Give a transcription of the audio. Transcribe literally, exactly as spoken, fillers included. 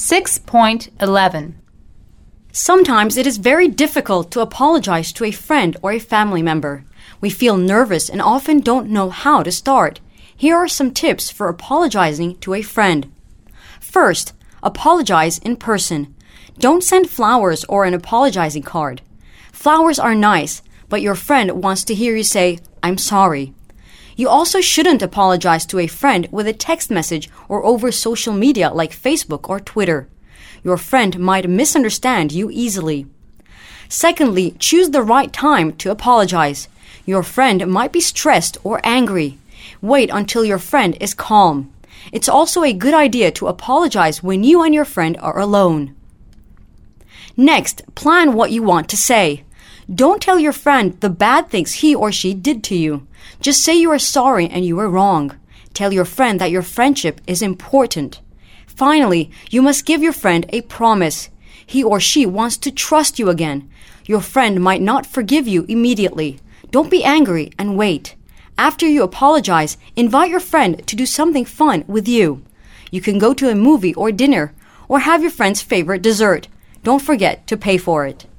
six point eleven. Sometimes it is very difficult to apologize to a friend or a family member. We feel nervous and often don't know how to start. Here are some tips for apologizing to a friend. First, apologize in person. Don't send flowers or an apologizing card. Flowers are nice, but your friend wants to hear you say, "I'm sorry." You also shouldn't apologize to a friend with a text message or over social media like Facebook or Twitter. Your friend might misunderstand you easily. Secondly, choose the right time to apologize. Your friend might be stressed or angry. Wait until your friend is calm. It's also a good idea to apologize when you and your friend are alone. Next, plan what you want to say. Don't tell your friend the bad things he or she did to you. Just say you are sorry and you were wrong. Tell your friend that your friendship is important. Finally, you must give your friend a promise. He or she wants to trust you again. Your friend might not forgive you immediately. Don't be angry and wait. After you apologize, invite your friend to do something fun with you. You can go to a movie or dinner, or have your friend's favorite dessert. Don't forget to pay for it.